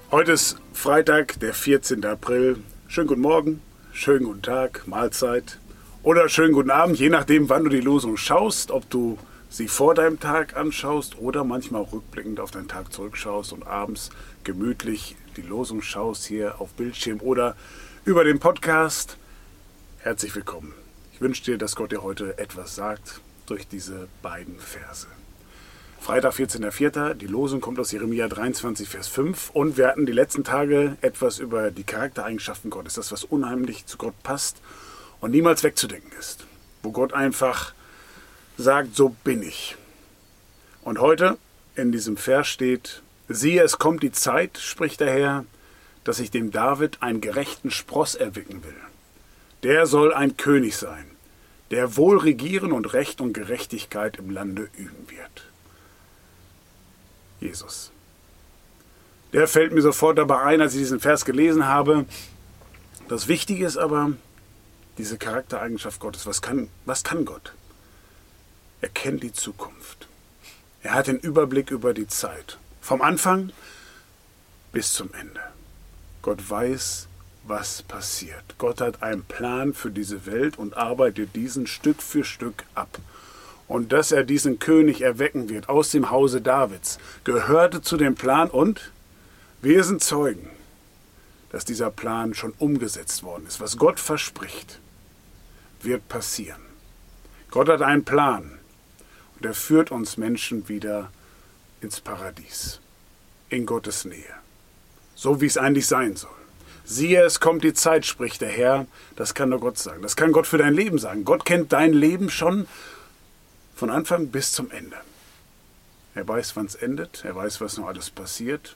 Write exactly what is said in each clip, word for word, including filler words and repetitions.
Heute ist Freitag, der vierzehnte April. Schönen guten Morgen, schönen guten Tag, Mahlzeit oder schönen guten Abend, je nachdem, wann du die Losung schaust, ob du sie vor deinem Tag anschaust oder manchmal auch rückblickend auf deinen Tag zurückschaust und abends gemütlich die Losung schaust hier auf Bildschirm oder über den Podcast. Herzlich willkommen. Ich wünsche dir, dass Gott dir heute etwas sagt durch diese beiden Verse. Freitag, vierzehnter vierter Die Losung kommt aus Jeremia dreiundzwanzig, Vers fünf. Und wir hatten die letzten Tage etwas über die Charaktereigenschaften Gottes. Das, was unheimlich zu Gott passt und niemals wegzudenken ist. Wo Gott einfach sagt, so bin ich. Und heute in diesem Vers steht, siehe, es kommt die Zeit, spricht der Herr, dass ich dem David einen gerechten Spross erwecken will. Der soll ein König sein, der wohl regieren und Recht und Gerechtigkeit im Lande üben wird. Jesus. Der fällt mir sofort dabei ein, als ich diesen Vers gelesen habe. Das Wichtige ist aber, diese Charaktereigenschaft Gottes. Was kann, was kann Gott? Er kennt die Zukunft. Er hat den Überblick über die Zeit. Vom Anfang bis zum Ende. Gott weiß, was passiert. Gott hat einen Plan für diese Welt und arbeitet diesen Stück für Stück ab. Und dass er diesen König erwecken wird aus dem Hause Davids, gehörte zu dem Plan und wir sind Zeugen, dass dieser Plan schon umgesetzt worden ist. Was Gott verspricht, wird passieren. Gott hat einen Plan und er führt uns Menschen wieder ins Paradies, in Gottes Nähe, so wie es eigentlich sein soll. Siehe, es kommt die Zeit, spricht der Herr, das kann nur Gott sagen. Das kann Gott für dein Leben sagen. Gott kennt dein Leben schon von Anfang bis zum Ende. Er weiß, wann es endet, er weiß, was noch alles passiert.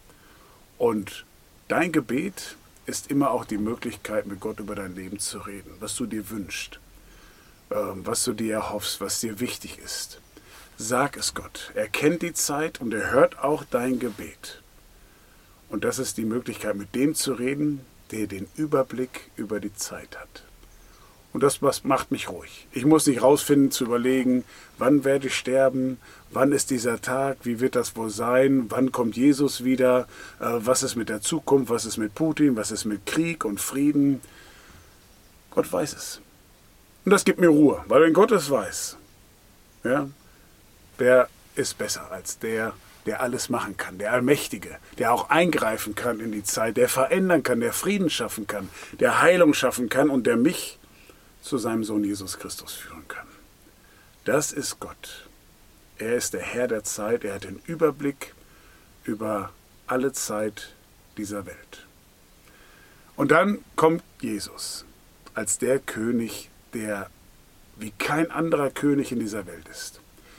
Und dein Gebet ist immer auch die Möglichkeit, mit Gott über dein Leben zu reden, was du dir wünschst, was du dir erhoffst, was dir wichtig ist. Sag es Gott. Er kennt die Zeit und er hört auch dein Gebet. Und das ist die Möglichkeit, mit dem zu reden, der den Überblick über die Zeit hat. Und das was macht mich ruhig. Ich muss nicht rausfinden, zu überlegen, wann werde ich sterben, wann ist dieser Tag, wie wird das wohl sein, wann kommt Jesus wieder, äh, was ist mit der Zukunft, was ist mit Putin, was ist mit Krieg und Frieden. Gott weiß es. Und das gibt mir Ruhe, weil wenn Gott es weiß, ja, wer ist besser als der, der alles machen kann, der Allmächtige, der auch eingreifen kann in die Zeit, der verändern kann, der Frieden schaffen kann, der Heilung schaffen kann und der mich zu seinem Sohn Jesus Christus führen kann. Das ist Gott. Er ist der Herr der Zeit, er hat den Überblick über alle Zeit dieser Welt. Und dann kommt Jesus als der König, der wie kein anderer König in dieser Welt ist.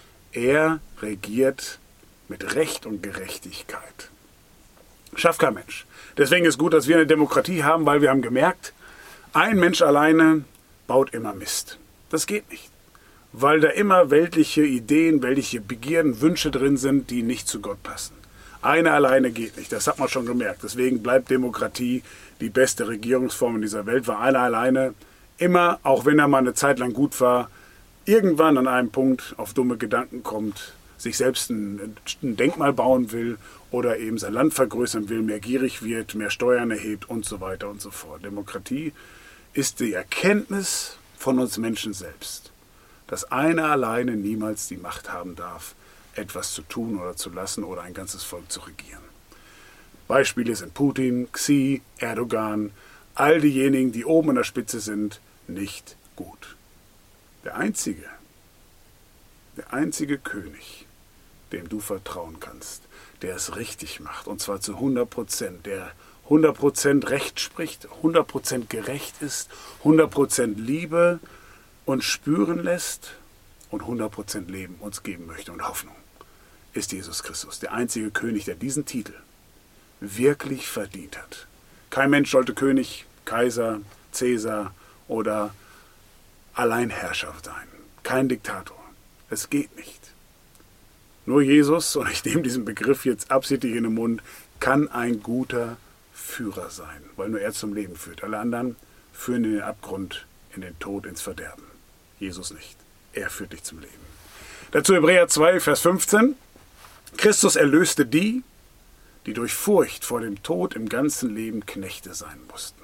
Er regiert mit Recht und Gerechtigkeit. Schafft kein Mensch. Deswegen ist gut, dass wir eine Demokratie haben, weil wir haben gemerkt, ein Mensch alleine baut immer Mist. Das geht nicht. Weil da immer weltliche Ideen, weltliche Begierden, Wünsche drin sind, die nicht zu Gott passen. Eine alleine geht nicht, das hat man schon gemerkt. Deswegen bleibt Demokratie die beste Regierungsform in dieser Welt, weil einer alleine immer, auch wenn er mal eine Zeit lang gut war, irgendwann an einem Punkt auf dumme Gedanken kommt, sich selbst ein, ein Denkmal bauen will oder eben sein Land vergrößern will, mehr gierig wird, mehr Steuern erhebt und so weiter und so fort. Demokratie ist die Erkenntnis von uns Menschen selbst, dass einer alleine niemals die Macht haben darf, etwas zu tun oder zu lassen oder ein ganzes Volk zu regieren. Beispiele sind Putin, Xi, Erdogan, all diejenigen, die oben an der Spitze sind, nicht gut. Der einzige, der einzige König, dem du vertrauen kannst, der es richtig macht, und zwar zu hundert Prozent, der hundert Prozent Recht spricht, hundert Prozent gerecht ist, hundert Prozent Liebe uns spüren lässt und hundert Prozent Leben uns geben möchte und Hoffnung, ist Jesus Christus, der einzige König, der diesen Titel wirklich verdient hat. Kein Mensch sollte König, Kaiser, Cäsar oder Alleinherrscher sein. Kein Diktator. Es geht nicht. Nur Jesus, und ich nehme diesen Begriff jetzt absichtlich in den Mund, kann ein guter Führer sein, weil nur er zum Leben führt. Alle anderen führen in den Abgrund, in den Tod, ins Verderben. Jesus nicht. Er führt dich zum Leben. Dazu Hebräer zwei, Vers fünfzehn. Christus erlöste die, die durch Furcht vor dem Tod im ganzen Leben Knechte sein mussten.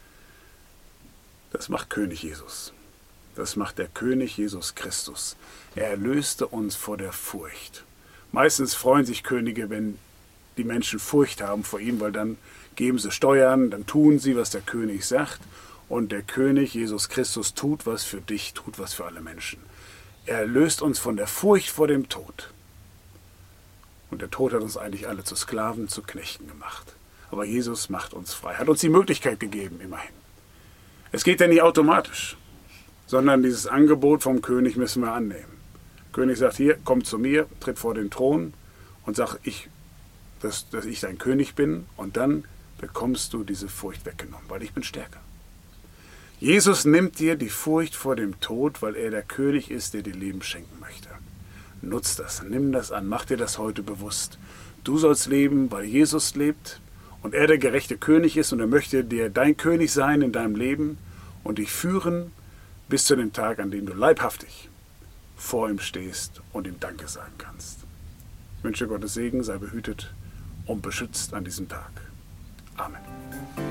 Das macht König Jesus. Das macht der König Jesus Christus. Er erlöste uns vor der Furcht. Meistens freuen sich Könige, wenn die Menschen Furcht haben vor ihm, weil dann geben sie Steuern, dann tun sie, was der König sagt. Und der König Jesus Christus tut was für dich, tut was für alle Menschen. Er erlöst uns von der Furcht vor dem Tod. Und der Tod hat uns eigentlich alle zu Sklaven, zu Knechten gemacht. Aber Jesus macht uns frei, hat uns die Möglichkeit gegeben, immerhin. Es geht ja nicht automatisch, sondern dieses Angebot vom König müssen wir annehmen. Der König sagt, hier, komm zu mir, tritt vor den Thron und sag, ich, dass, dass ich dein König bin. Und dann bekommst du diese Furcht weggenommen, weil ich bin stärker. Jesus nimmt dir die Furcht vor dem Tod, weil er der König ist, der dir Leben schenken möchte. Nutz das, nimm das an, mach dir das heute bewusst. Du sollst leben, weil Jesus lebt und er der gerechte König ist und er möchte dir dein König sein in deinem Leben und dich führen bis zu dem Tag, an dem du leibhaftig vor ihm stehst und ihm Danke sagen kannst. Ich wünsche Gottes Segen, sei behütet und beschützt an diesem Tag. Amen.